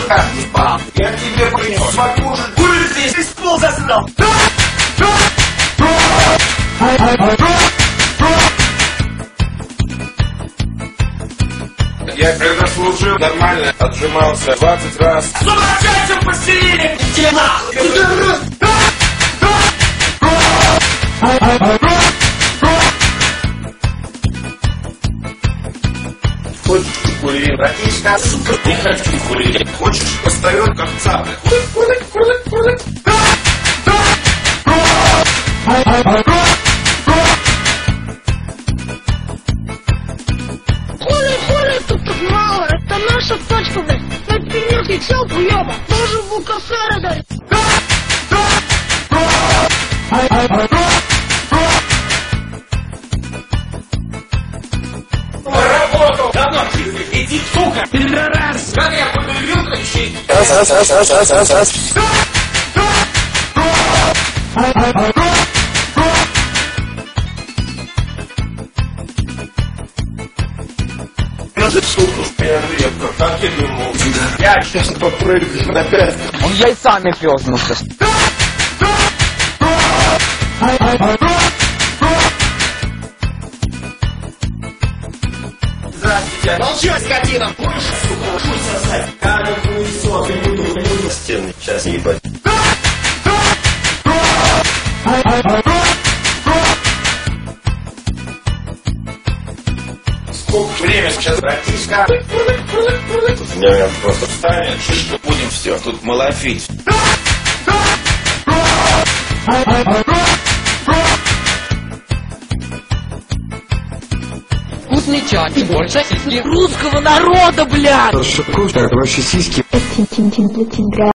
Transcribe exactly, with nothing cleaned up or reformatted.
каждый спал. Я тебе принес покушать. Курит здесь, ты стол засрал. Я когда служил, нормально отжимался двадцать раз. Замолчайте в постели! Иди нахуй! Пидорас! Хочешь кури, братишка? Сука, не хочу курить. Хочешь, постарел как цапля. Курить, курить, курить. Это наша тачка, блядь. На пенёрке сел, хуёба. Тоже в УКСР дать. Поработал! Давно ты, иди, сука! Пидорас! Как я полюбил кричить? Сука, перерывка, как я думал. Я сейчас попрыгаю на пять. Он яйцами пёзнулся. Здравствуйте. Молчи, скотина! Будешь, сука, хуй сосать. Камень хуесок, и буду хуй стены. Сейчас не ебать. Сколько время сейчас, братишка? Я просто встанет, шишку будем все, тут малафить. Вкусный чай и больше сиськи русского народа, блядь! Шикуешь, так, ваши сиськи.